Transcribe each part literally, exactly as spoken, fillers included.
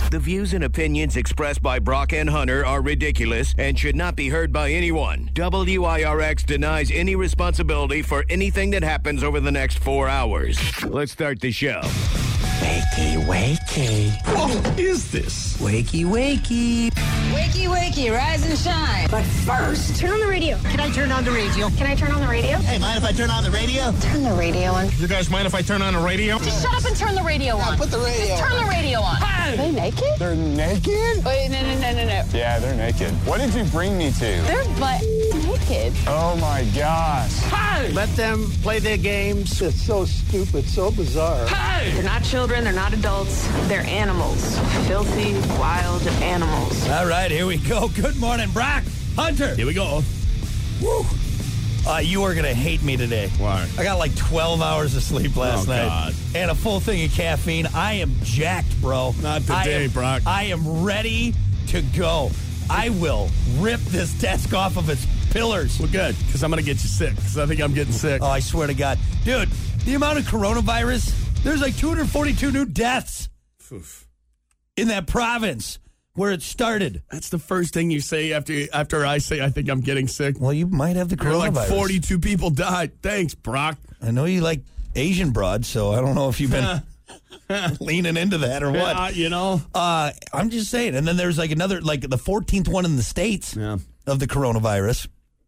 The views and opinions expressed by Brock and Hunter are ridiculous and should not be heard by anyone. W I R X denies any responsibility for anything that happens over the next four hours. Let's start the show. Wakey, wakey. What is this? Wakey, wakey. Wakey, wakey, rise and shine. But first, turn on the radio. Can I turn on the radio? Can I turn on the radio? Hey, mind if I turn on the radio? Turn the radio on. You guys mind if I turn on the radio? Just shut up and turn the radio on. No, put the radio Just turn on. the radio on. Hey! Are they naked? They're naked? Wait, no, no, no, no, no. Yeah, they're naked. What did you bring me to? They're butt naked. Oh my gosh. Hey! Let them play their games. It's so stupid, so bizarre. Hey! They're not children, they're not adults, they're animals. Filthy, wild animals. All right, here we go. Good morning, Brock. Hunter. Here we go. Woo. Uh, you are going to hate me today. Why? I got like twelve hours of sleep last Oh, night. God. And a full thing of caffeine. I am jacked, bro. Not today, I am, Brock. I am ready to go. I will rip this desk off of its pillars. Well, good, because I'm going to get you sick, because I think I'm getting sick. Oh, I swear to God. Dude, the amount of coronavirus, there's like two hundred forty-two new deaths Oof. in that province where it started. That's the first thing you say after after I say I think I'm getting sick. Well, you might have the There coronavirus. like forty-two people died. Thanks, Brock. I know you like Asian broad, so I don't know if you've been leaning into that or what. Yeah, you know. Uh, I'm just saying. And then there's like another, like the fourteenth one in the States Yeah. of the coronavirus.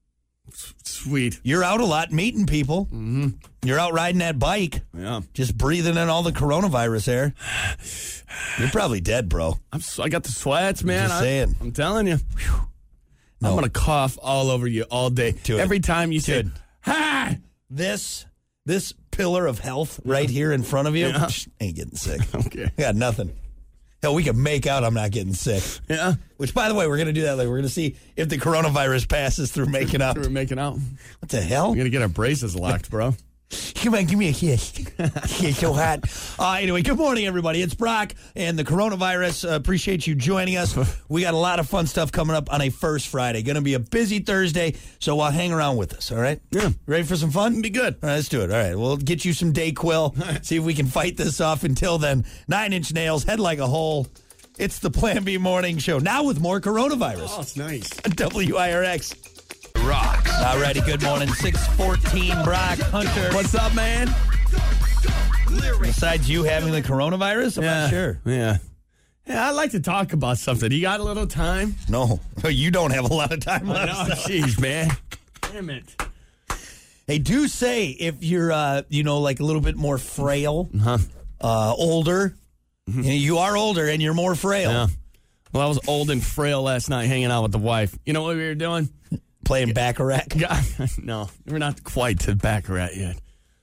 Sweet. You're out a lot meeting people. Mm-hmm. You're out riding that bike. Yeah. Just breathing in all the coronavirus air. You're probably dead, bro. I'm, s- I got the sweats, man. just I, saying. I'm telling you. No. I'm going to cough all over you all day. Do it. Every time you say, Dude. hi. This, this pillar of health right here in front of you, Yeah. psh, ain't getting sick. Okay. I got nothing. Hell, we can make out I'm not getting sick. Yeah. Which, by the way, we're going to do that later. We're going to see if the coronavirus passes through making out. We're making out. What the hell? We're going to get our braces locked, bro. Come on, give me a kiss. It's so hot. Uh, anyway, good morning, everybody. It's Brock and the coronavirus. Uh, appreciate you joining us. We got a lot of fun stuff coming up on a first Friday. Going to be a busy Thursday, so uh, hang around with us, all right? Yeah. Ready for some fun? Be good. All right, let's do it. All right, we'll get you some Dayquil. See if we can fight this off. Until then, Nine Inch Nails, Head Like a Hole. It's the Plan B Morning Show, now with more coronavirus. Oh, it's nice. W I R X. Rocks. All righty, good morning. six fourteen, Brock, Hunter. What's up, man? Besides you having the coronavirus? I'm yeah. not sure. Yeah. Yeah, I'd like to talk about something. You got a little time? No, you don't have a lot of time I left. know. Jeez, man. Damn it. They do say if you're, uh, you know, like a little bit more frail, Uh-huh. uh, older, you know, you are older and you're more frail. Yeah. Well, I was old and frail last night hanging out with the wife. You know what we were doing? Playing Baccarat. God, no, we're not quite to Baccarat yet.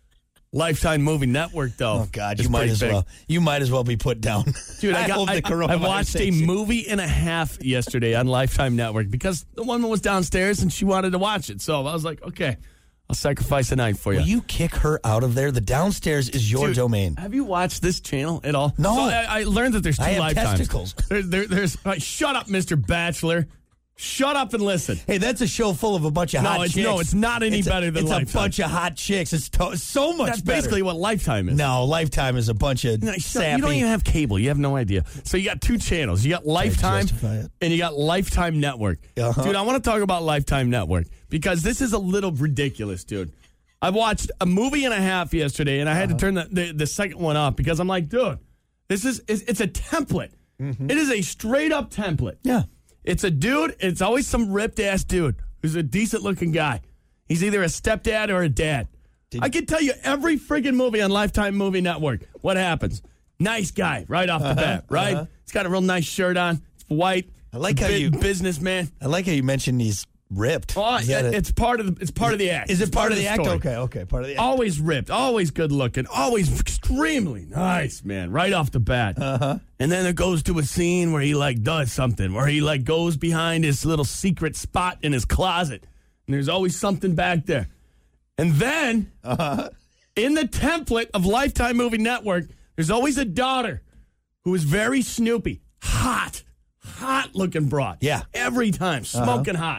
Lifetime Movie Network, though. Oh God, is you might pretty as big. well. You might as well be put down. Dude, I, got, hope I, the I, coronavirus I watched a takes you. movie and a half yesterday on Lifetime Network because the woman was downstairs and she wanted to watch it. So I was like, okay, I'll sacrifice a night for you. Will you kick her out of there? The downstairs is your Dude, domain. Have you watched this channel at all? No. So I, I learned that there's two I have lifetimes. testicles. There, there, there's uh, shut up, Mister Bachelor. Shut up and listen. Hey, that's a show full of a bunch of No, hot it's- chicks. no, it's not any It's a- better than It's Lifetime. a bunch of hot chicks. It's to- so much That's better. basically what Lifetime is. No, Lifetime is a bunch of No, shut- sappy. you don't even have cable. You have no idea. So you got two channels. You got Lifetime justify it. and you got Lifetime Network. Uh-huh. Dude, I want to talk about Lifetime Network because this is a little ridiculous, dude. I watched a movie and a half yesterday, and I had Uh-huh. to turn the, the, the second one off because I'm like, dude, this is it's, it's a template. Mm-hmm. It is a straight up template. Yeah. It's a dude. It's always some ripped ass dude who's a decent looking guy. He's either a stepdad or a dad. Did- I can tell you every friggin' movie on Lifetime Movie Network. What happens? Nice guy right off the bat, right? uh-huh. He's got a real nice shirt on. It's white. I like He's a how big you- businessman. I like how you mentioned he's ripped. Oh, Is that it- a- it's part of the it's part of the act. Is It's it part of the act? story. Okay, okay, part of the act. Always ripped, always good looking, always extremely nice, man, right off the bat. Uh-huh. And then it goes to a scene where he like does something, where he like goes behind his little secret spot in his closet, and there's always something back there. And then Uh-huh. in the template of Lifetime Movie Network, there's always a daughter who is very Snoopy, hot, hot looking broad. Yeah. every time, smoking hot.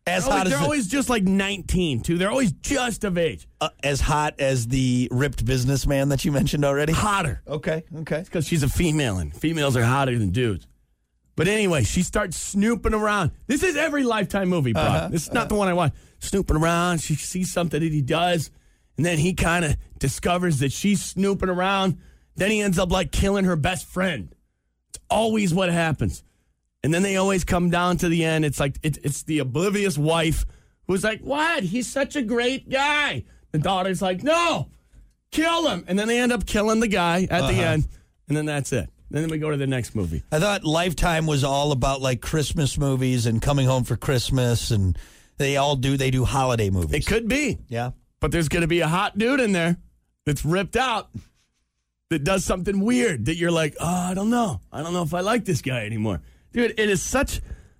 As They're, hot always, as they're the, always just like nineteen, too. They're always just of age. uh, as hot as the ripped businessman that you mentioned already? Hotter. Okay, okay. Because she's a female, and females are hotter than dudes. But anyway, she starts snooping around. This is every Lifetime movie, bro. Uh-huh, This is not uh-huh. the one I want. Snooping around. She sees something that he does, and then he kind of discovers that she's snooping around. Then he ends up, like, killing her best friend. It's always what happens. And then they always come down to the end. It's like, it, it's the oblivious wife who's like, what? He's such a great guy. The daughter's like, no, kill him. And then they end up killing the guy at uh-huh. the end, and then that's it. Then we go to the next movie. I thought Lifetime was all about like Christmas movies and coming home for Christmas, and they all do, they do holiday movies. It could be. Yeah. But there's going to be a hot dude in there that's ripped out that does something weird that you're like, oh, I don't know. I don't know if I like this guy anymore. Dude, it is such,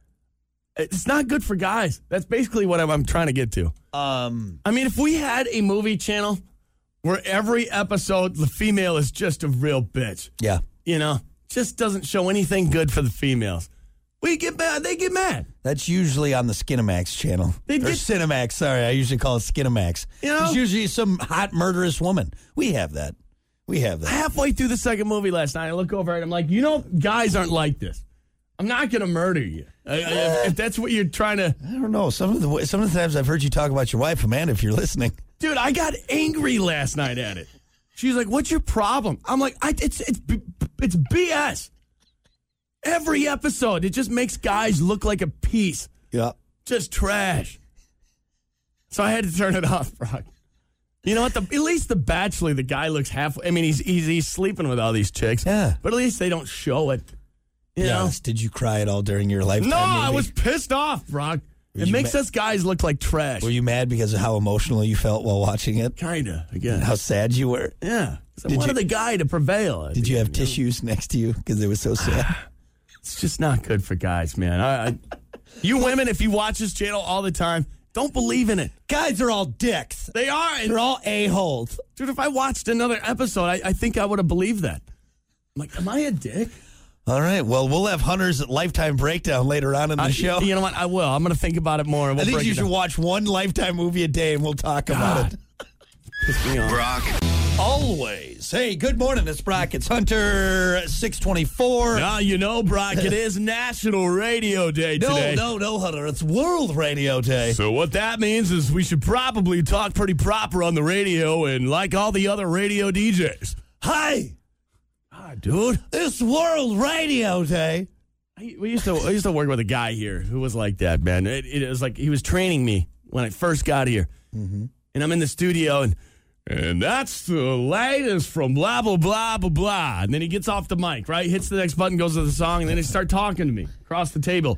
it's not good for guys. That's basically what I'm, I'm trying to get to. Um, I mean, if we had a movie channel where every episode the female is just a real bitch. Yeah. You know, just doesn't show anything good for the females. We get mad. They get mad. That's usually on the Skinamax channel. They or get, Cinemax, sorry. I usually call it Skinamax. You know? It's usually some hot, murderous woman. We have that. We have that. Halfway through the second movie last night, I look over and I'm like, you know, guys aren't like this. I'm not going to murder you. I, I, if, if that's what you're trying to... I don't know. Some of the some of the times I've heard you talk about your wife, Amanda, if you're listening. Dude, I got angry last night at it. She's like, what's your problem? I'm like, I, it's, it's, it's B S. Every episode, it just makes guys look like a piece. Yeah. Just trash. So I had to turn it off, Brock. You know what? The, at least The Bachelor, the guy looks half... I mean, he's, he's he's sleeping with all these chicks. Yeah. But at least they don't show it. You know? Honest, did you cry at all during your Lifetime No, movie? I was pissed off, Brock. Were It makes ma- us guys look like trash. Were you mad because of how emotional you felt while watching it? Kinda, again. How sad you were? Yeah. I Did wanted you- the guy to prevail. Did you have tissues next to you because it was so sad? It's just not good for guys, man. I, I, you women, if you watch this channel all the time, don't believe in it. Guys are all dicks. They are. And, They're all a-holes. dude, if I watched another episode, I, I think I would have believed that. I'm like, am I a dick? All right. Well, we'll have Hunter's Lifetime breakdown later on in the I, show. You know what? I will. I'm going to think about it more. And we'll I think break you it should down. watch one Lifetime movie a day, and we'll talk about it. Piss me off. Brock, Always. Hey, good morning. It's Brock. It's Hunter, six twenty-four. Now, you know, Brock, it is National Radio Day No, today. no, no, Hunter. It's World Radio Day. So what that means is we should probably talk pretty proper on the radio and like all the other radio D Js. Hi, Ah, dude. it's World Radio Day. I, we used to I used to work with a guy here who was like that, man. It, it was like he was training me when I first got here. Mm-hmm. And I'm in the studio, and and that's the latest from blah, blah, blah, blah, blah. And then he gets off the mic, right? Hits the next button, goes to the song, and then he starts talking to me across the table.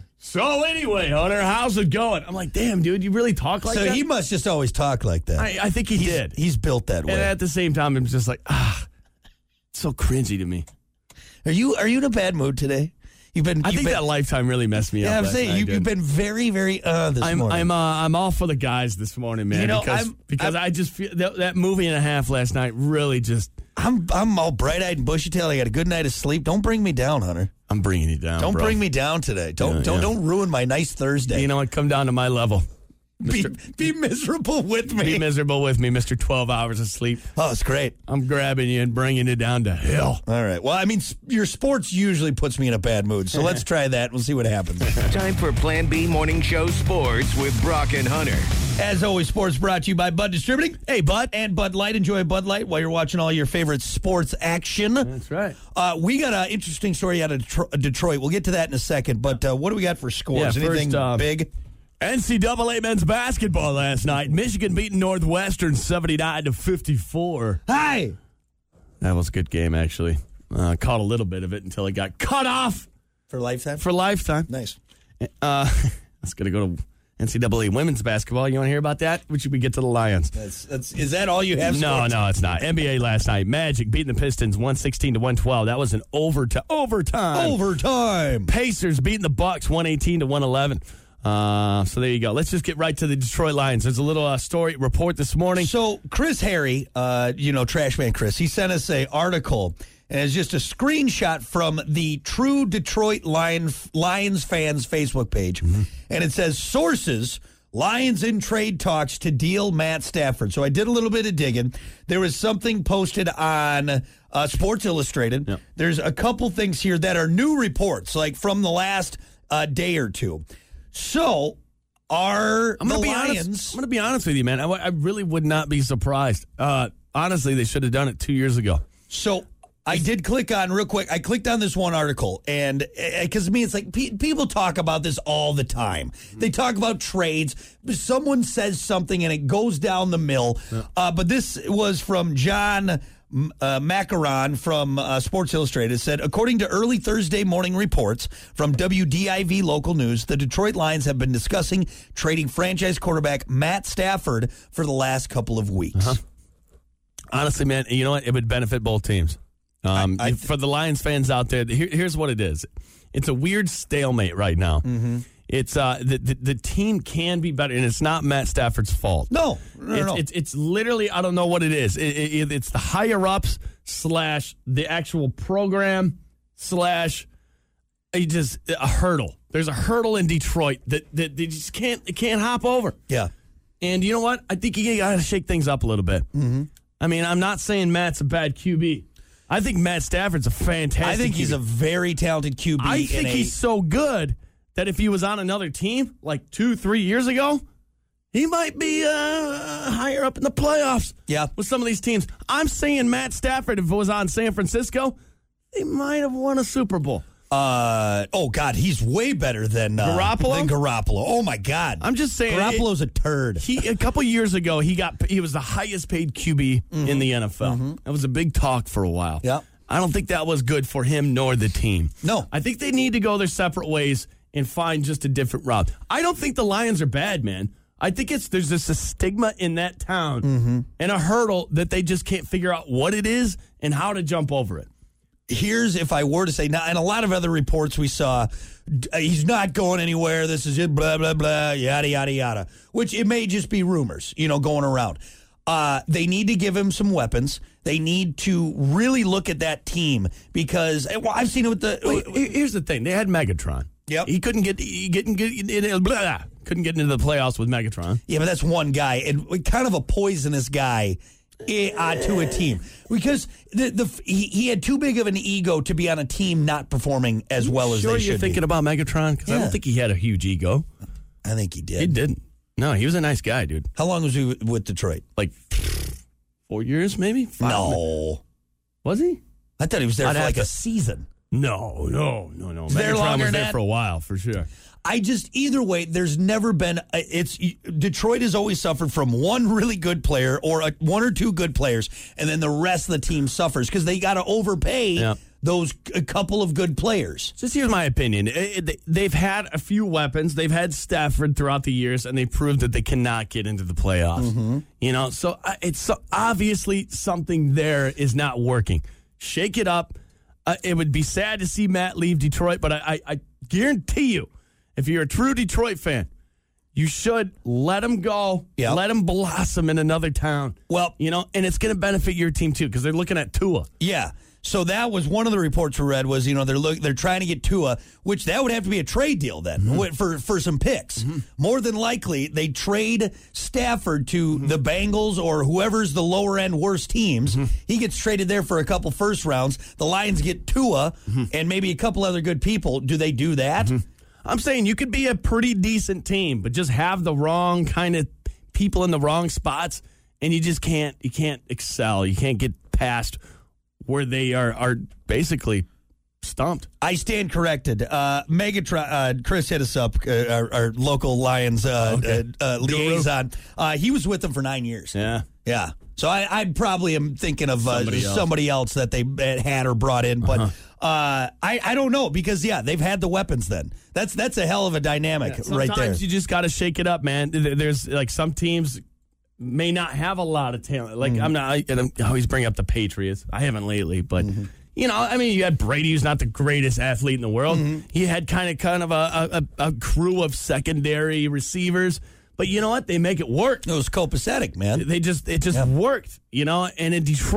So anyway, Hunter, how's it going? I'm like, damn, dude, you really talk like so that? he must just always talk like that. I, I think he he's, did. He's built that way. And at the same time, I'm just like, ah, it's so cringy to me. Are you are you in a bad mood today? You've been. I you've think been, that Lifetime really messed me Yeah, up. I'm last saying night, you, dude. you've been very, very uh this I'm morning. I'm uh, I'm all for the guys this morning, man. You know, because I'm- because I'm- I just feel that, that movie and a half last night really just. I'm I'm all bright eyed and bushy tailed. I got a good night of sleep. Don't bring me down, Hunter. I'm bringing you down. Don't bro. bring me down today. Don't Yeah, don't yeah. don't ruin my nice Thursday. You know what? Come down to my level. be, be miserable with me. Be miserable with me, Mister twelve hours of sleep. Oh, it's great. I'm grabbing you and bringing you down to hell. All right. Well, I mean, s- your sports usually puts me in a bad mood, so let's try that. We'll see what happens. time for Plan B Morning Show Sports with Brock and Hunter. As always, sports brought to you by Bud Distributing. Hey, Bud. And Bud Light. Enjoy Bud Light while you're watching all your favorite sports action. That's right. Uh, we got an interesting story out of Detro- Detroit. We'll get to that in a second, but uh, what do we got for scores? Yeah, Anything first, uh, big? N C double A men's basketball last night. Michigan beating Northwestern seventy-nine to fifty-four. Hi. That was a good game, actually. Uh, caught a little bit of it until it got cut off For Lifetime? for Lifetime. Nice. Uh, let's going to go to N C double A women's basketball. You want to hear about that? Which we get to the Lions. That's, that's, is that all you have? No, sports? no, it's not. N B A last night. Magic beating the Pistons one sixteen to one twelve. That was an overtime. Overtime. Overtime. Pacers beating the Bucks one eighteen to one eleven. Uh, so there you go. Let's just get right to the Detroit Lions. There's a little uh, story report this morning. So Chris Harry, uh, you know, Trash Man Chris, he sent us a article And it's just a screenshot from the True Detroit Lion, Lions fans Facebook page. Mm-hmm. And it says, sources, Lions in trade talks to deal Matt Stafford. So I did a little bit of digging. There was something posted on uh, Sports Illustrated. Yep. There's a couple things here that are new reports, like from the last uh, day or two. So are I'm gonna the be Lions... Honest, I'm going to be honest with you, man. I, I really would not be surprised. Uh, honestly, they should have done it two years ago. So... I did click on real quick. I clicked on this one article, and because to me, it's like pe- people talk about this all the time. They talk about trades. Someone says something, and it goes down the mill. Yeah. Uh, but this was from John uh, Macaron from uh, Sports Illustrated. It said, according to early Thursday morning reports from W D I V local news, the Detroit Lions have been discussing trading franchise quarterback Matt Stafford for the last couple of weeks. Uh-huh. Honestly, man, you know what? It would benefit both teams. Um, I, I, for the Lions fans out there, here, here's what it is. It's a weird stalemate right now. Mm-hmm. It's uh, the, the the team can be better, and it's not Matt Stafford's fault. No, no, it's, no. It's, it's literally, I don't know what it is. It, it, it's the higher-ups slash the actual program slash a, just a hurdle. There's a hurdle in Detroit that, that they just can't, they can't hop over. Yeah. And you know what? I think you got to shake things up a little bit. Mm-hmm. I mean, I'm not saying Matt's a bad Q B. I think Matt Stafford's a fantastic I think Q B. he's a very talented Q B. I think a, he's so good that if he was on another team like two, three years ago, he might be uh, higher up in the playoffs yeah. with some of these teams. I'm saying Matt Stafford, if it was on San Francisco, they might have won a Super Bowl. Uh, oh, God, he's way better than uh, Garoppolo? Than Garoppolo. Oh, my God. I'm just saying. Garoppolo's it, a turd. He A couple years ago, he got he was the highest paid Q B mm-hmm. in the N F L. Mm-hmm. That was a big talk for a while. Yeah. I don't think that was good for him nor the team. No. I think they need to go their separate ways and find just a different route. I don't think the Lions are bad, man. I think it's there's just a stigma in that town mm-hmm. and a hurdle that they just can't figure out what it is and how to jump over it. Here's if I were to say, now, and a lot of other reports we saw, he's not going anywhere. This is it, blah, blah, blah, yada, yada, yada, which it may just be rumors, you know, going around. Uh, they need to give him some weapons. They need to really look at that team because well, I've seen it with the. Wait, here's the thing: they had Megatron. Yep. He couldn't get he couldn't get blah, blah, couldn't get into the playoffs with Megatron. Yeah, but that's one guy and kind of a poisonous guy. Uh, to a team because the the he, he had too big of an ego to be on a team not performing as well as sure they should. You're thinking be. about Megatron because yeah. I don't think he had a huge ego. I think he did. He didn't. No, he was a nice guy, dude. How long was he with Detroit? Like four years, maybe. Five no, minutes. Was he? I thought he was there I'd for like to... a season. No, no, no, no. Was Megatron there longer was than there that? for a while, for sure. I just, either way, there's never been, a, it's, Detroit has always suffered from one really good player or a, one or two good players, and then the rest of the team suffers because they got to overpay yep. those a couple of good players. Just here's my opinion. It, it, they've had a few weapons. They've had Stafford throughout the years, and they proved that they cannot get into the playoffs. Mm-hmm. You know, so it's so obviously something there is not working. Shake it up. Uh, it would be sad to see Matt leave Detroit, but I, I, I guarantee you, if you're a true Detroit fan, you should let him go. Yep. Let him blossom in another town. Well, you know, and it's going to benefit your team too because they're looking at Tua. Yeah. So that was one of the reports we read was, you know, they're look, they're trying to get Tua, which that would have to be a trade deal then mm-hmm. for for some picks. Mm-hmm. More than likely, they trade Stafford to mm-hmm. the Bengals or whoever's the lower end worst teams. Mm-hmm. He gets traded there for a couple first rounds. The Lions get Tua mm-hmm. and maybe a couple other good people. Do they do that? Mm-hmm. I'm saying you could be a pretty decent team, but just have the wrong kind of people in the wrong spots, and you just can't you can't excel. You can't get past where they are are basically stumped. I stand corrected. Uh, Megatron, uh, Chris hit us up, uh, our, our local Lions uh, okay. uh, uh, liaison. Uh, he was with them for nine years. Yeah. Yeah. So I, I probably am thinking of uh, somebody, else. somebody else that they had or brought in, but uh-huh. uh, I, I don't know because yeah, they've had the weapons. Then that's that's a hell of a dynamic yeah, right there. Sometimes you just got to shake it up, man. There's like some teams may not have a lot of talent. Like mm-hmm. I'm not. I, and I always bring up the Patriots. I haven't lately, but. Mm-hmm. You know, I mean, you had Brady, who's not the greatest athlete in the world. Mm-hmm. He had kind of kind of a, a, a crew of secondary receivers. But you know what? They make it work. It was copacetic, man. They just it just yep. worked, you know. And in Detroit,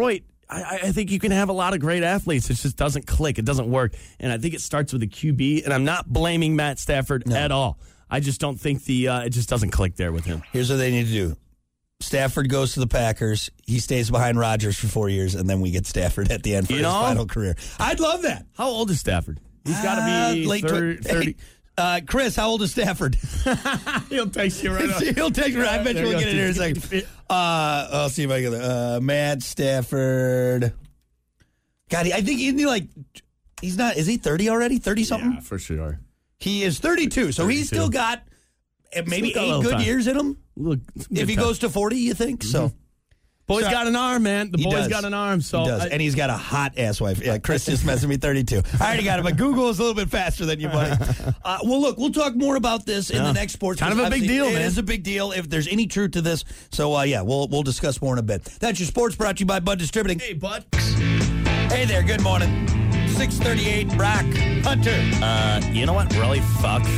I, I think you can have a lot of great athletes. It just doesn't click. It doesn't work. And I think it starts with a Q B. And I'm not blaming Matt Stafford no. at all. I just don't think the uh, it just doesn't click there with him. Here's what they need to do. Stafford goes to the Packers. He stays behind Rodgers for four years, and then we get Stafford at the end for you his know? final career. I'd love that. How old is Stafford? He's got to be uh, late thirty. thirty. Hey, uh, Chris, how old is Stafford? He'll text you right up. He'll text you right. I bet you we'll get it here in a second. Uh, I'll see if I can. Uh, Matt Stafford. God, I think he's like, he's not, is he thirty already? thirty something? Yeah, for sure. He is thirty-two, so thirty-two. He's still got maybe still got eight good time. years in him. Look, if he time. goes to forty, you think? Mm-hmm. So. Boy's so, got an arm, man. The boy's does. got an arm. So he does. I, and he's got a hot ass wife. Yeah, Chris just messing me thirty-two. I already got it, but Google is a little bit faster than you, buddy. Uh, well, look, we'll talk more about this in yeah. the next sports. Kind of a big deal, it man. It is a big deal if there's any truth to this. So, uh, yeah, we'll we'll discuss more in a bit. That's your sports brought to you by Bud Distributing. Hey, Bud. Hey there, good morning. six thirty-eight, Brock Hunter. Uh, you know what really fucks?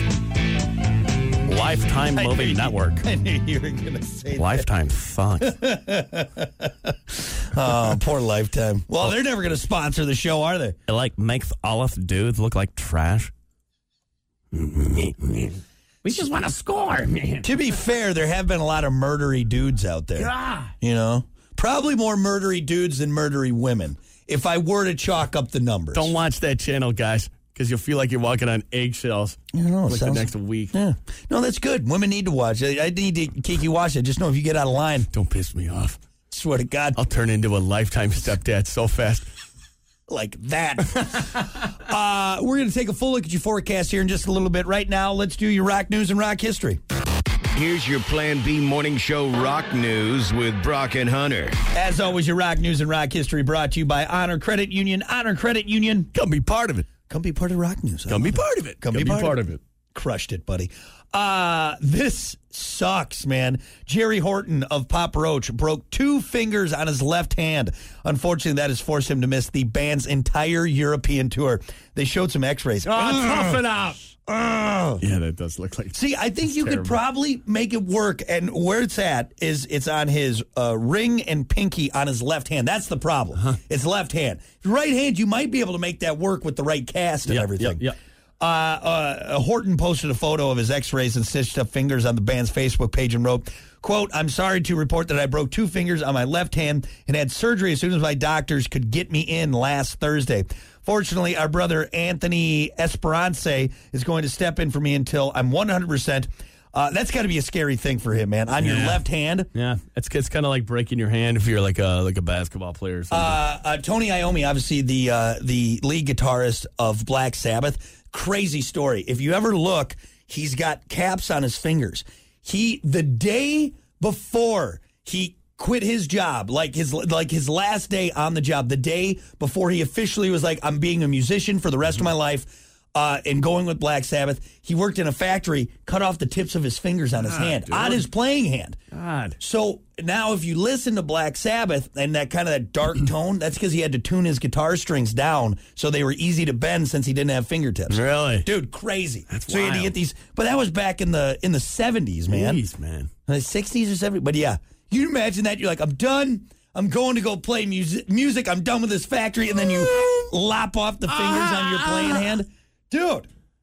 Lifetime Movie Network. I knew you were going to say Lifetime that. sucks. Oh, poor Lifetime. Well, they're never going to sponsor the show, are they? It, like, makes all of the dudes look like trash. We just want to score, man. To be fair, there have been a lot of murdery dudes out there. Yeah. You know? Probably more murdery dudes than murdery women, if I were to chalk up the numbers. Don't watch that channel, guys. Because you'll feel like you're walking on eggshells you know, like sounds, the next week. Yeah. No, that's good. Women need to watch it. I need to Kiki watch it. Just know if you get out of line. Don't piss me off. Swear to God. I'll turn into a Lifetime stepdad so fast. Like that. uh, we're going to take a full look at your forecast here in just a little bit. Right now, let's do your rock news and rock history. Here's your Plan B morning show rock news with Brock and Hunter. As always, your rock news and rock history brought to you by Honor Credit Union. Honor Credit Union. Come be part of it. Come be part of rock news. Come be part of it. Come, Come be, part, be part of, it. of it. Crushed it, buddy. Uh, this sucks, man. Jerry Horton of Pop Roach broke two fingers on his left hand. Unfortunately, that has forced him to miss the band's entire European tour. They showed some x-rays. Oh, tough it out. Uh, yeah, that does look like. See, I think you terrible. could probably make it work, and where it's at is it's on his uh, ring and pinky on his left hand. That's the problem. Uh-huh. It's left hand. Right hand, you might be able to make that work with the right cast and yep, everything. Yep, yep. Uh, uh, Horton posted a photo of his x-rays and stitched up fingers on the band's Facebook page and wrote, quote, "I'm sorry to report that I broke two fingers on my left hand and had surgery as soon as my doctors could get me in last Thursday. Fortunately, our brother Anthony Esperance is going to step in for me until I'm one hundred percent. Uh, that's got to be a scary thing for him, man. On yeah. your left hand. Yeah, it's it's kind of like breaking your hand if you're like a like a basketball player or something. Uh, uh, Tony Iommi, obviously the uh, the lead guitarist of Black Sabbath. Crazy story. If you ever look, he's got caps on his fingers. He the day before he quit his job, like his like his last day on the job, the day before he officially was like, I'm being a musician for the rest mm-hmm. of my life. Uh, and going with Black Sabbath, he worked in a factory, cut off the tips of his fingers on his God, hand, dude. on his playing hand. God. So now if you listen to Black Sabbath and that kind of that dark tone, that's because he had to tune his guitar strings down so they were easy to bend since he didn't have fingertips. Really? Dude, crazy. That's so wild. he had to get these, but that was back in the in the seventies, man. Jeez, man. In the sixties or seventies. But yeah, you imagine that. You're like, I'm done. I'm going to go play music. Music. I'm done with this factory. And then you lop off the fingers on your playing hand. Dude.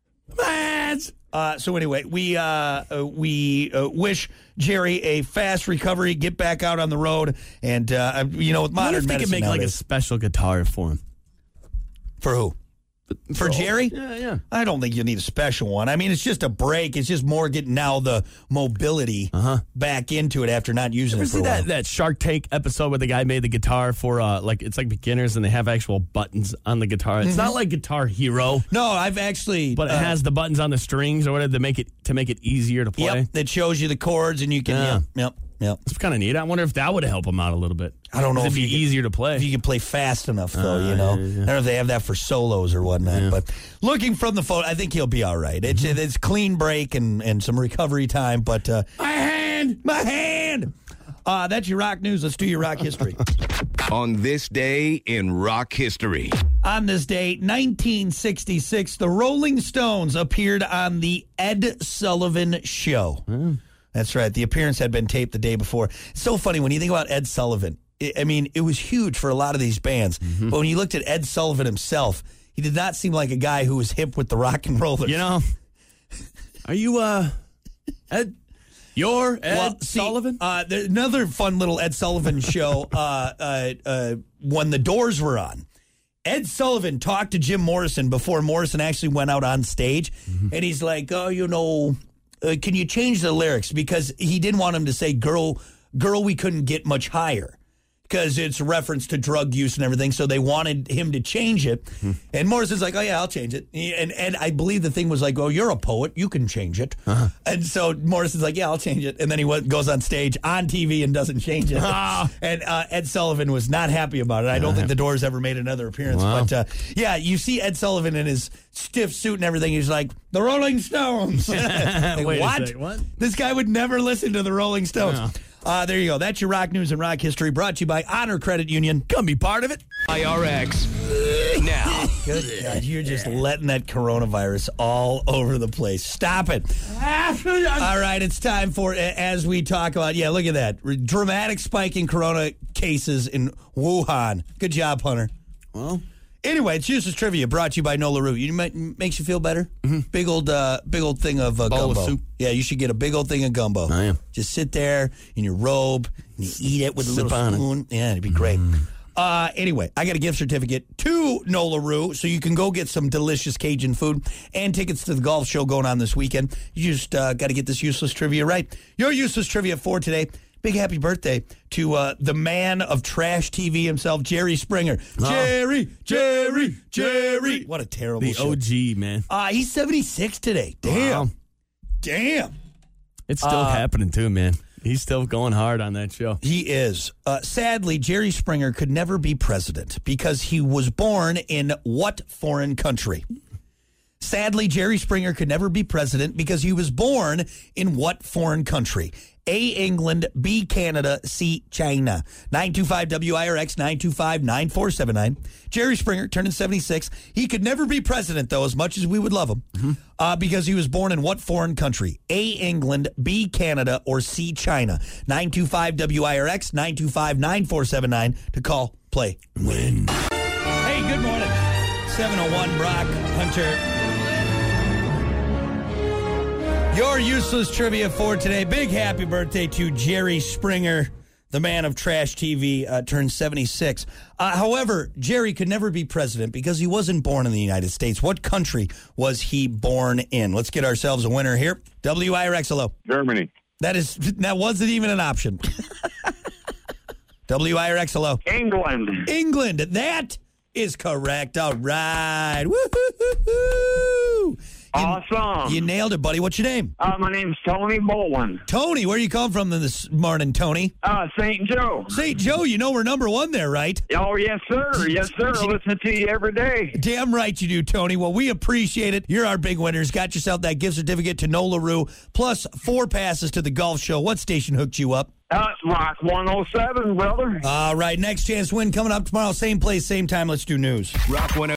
Man. Uh, so anyway, we uh, uh, we uh, wish Jerry a fast recovery, get back out on the road, and uh, you know, with modern what if medicine, they could make nowadays, like a special guitar for him. For who? For Jerry? Yeah, yeah. I don't think you need a special one. I mean, it's just a break. It's just more getting now the mobility uh-huh. back into it after not using you it for see a while. That, that Shark Tank episode where the guy made the guitar for, uh, like, it's like beginners and they have actual buttons on the guitar. It's mm-hmm. not like Guitar Hero. No, I've actually... But it uh, has the buttons on the strings or whatever to make it to make it easier to play. Yep, that shows you the chords and you can... Yeah. Yep, yep. Yep. It's kind of neat. I wonder if that would help him out a little bit. I don't know if it'd be you easier to play. If you can play fast enough, though, uh, you know. Yeah, yeah. I don't know if they have that for solos or whatnot. Yeah. But looking from the photo, I think he'll be all right. It's Mm-hmm. it's clean break and, and some recovery time. But uh, my hand, my hand. Uh, that's your rock news. Let's do your rock history. On this day in rock history. On this day, nineteen sixty-six, the Rolling Stones appeared on the Ed Sullivan Show. Mm. That's right. The appearance had been taped the day before. It's so funny when you think about Ed Sullivan. I mean, it was huge for a lot of these bands. Mm-hmm. But when you looked at Ed Sullivan himself, he did not seem like a guy who was hip with the rock and rollers. You know, are you uh, Ed? You're Ed well, see, Sullivan? Uh, there's another fun little Ed Sullivan show uh, uh, uh, when the Doors were on. Ed Sullivan talked to Jim Morrison before Morrison actually went out on stage. Mm-hmm. And he's like, oh, you know, uh, can you change the lyrics? Because he didn't want him to say, girl, girl, we couldn't get much higher. Because it's a reference to drug use and everything, so they wanted him to change it. Mm-hmm. And Morrison's like, oh, yeah, I'll change it. And and I believe the thing was like, oh, you're a poet. You can change it. Uh-huh. And so Morrison's like, yeah, I'll change it. And then he went, goes on stage on T V and doesn't change it. Oh. And uh, Ed Sullivan was not happy about it. I don't uh-huh. think the Doors ever made another appearance. Wow. But, uh, yeah, you see Ed Sullivan in his stiff suit and everything. He's like, the Rolling Stones. like, Wait what? a second, what? This guy would never listen to the Rolling Stones. No. Uh, there you go. That's your rock news and rock history brought to you by Honor Credit Union. Come be part of it. I R X now. Good God, you're just letting that coronavirus all over the place. Stop it. All right, it's time for, as we talk about, yeah, look at that. Dramatic spike in corona cases in Wuhan. Good job, Hunter. Well, anyway, it's Useless Trivia brought to you by No LaRue. You might, makes you feel better? Mm-hmm. Big old uh, big old thing of uh, Bowl gumbo. of soup. Yeah, you should get a big old thing of gumbo. I am. Just sit there in your robe and you eat it with a Sip little on spoon. It. Yeah, it'd be great. Mm. Uh, anyway, I got a gift certificate to No LaRue, so you can go get some delicious Cajun food and tickets to the golf show going on this weekend. You just uh, got to get this Useless Trivia right. Your Useless Trivia for today. Big happy birthday to uh, the man of trash T V himself, Jerry Springer. Oh. Jerry, Jerry, Jerry. What a terrible The show. O G, man. Uh, he's seventy-six today. Damn. Wow. Damn. It's still uh, happening, too, man. He's still going hard on that show. He is. Uh, sadly, Jerry Springer could never be president because he was born in what foreign country? Sadly, Jerry Springer could never be president because he was born in what foreign country? A, England, B, Canada, C, China. nine two five W I R X, nine two five, nine four seven nine. Jerry Springer, turning seventy-six. He could never be president, though, as much as we would love him, mm-hmm. uh, because he was born in what foreign country? A, England, B, Canada, or C, China. nine two five W I R X, nine two five, nine four seven nine to call, play, win. Hey, good morning. seven oh one, Brock, Hunter. Your Useless Trivia for today. Big happy birthday to Jerry Springer, the man of trash T V, uh, turned seventy-six. Uh, however, Jerry could never be president because he wasn't born in the United States. What country was he born in? Let's get ourselves a winner here. W I R X, hello. Germany. That is that wasn't even an option. W I R X, hello. England. England. That is correct. All right. Woo-hoo-hoo-hoo. You, awesome. You nailed it, buddy. What's your name? Uh, my name's Tony Bowen. Tony, where you come from this morning, Tony? Uh, Saint Joe. Saint Joe, you know we're number one there, right? Oh, yes, sir. Yes, sir. I listen to you every day. Damn right you do, Tony. Well, we appreciate it. You're our big winners. Got yourself that gift certificate to No LaRue, plus four passes to the golf show. What station hooked you up? Uh, Rock one oh seven, brother. All right, next chance win coming up tomorrow. Same place, same time. Let's do news. Rock one oh seven.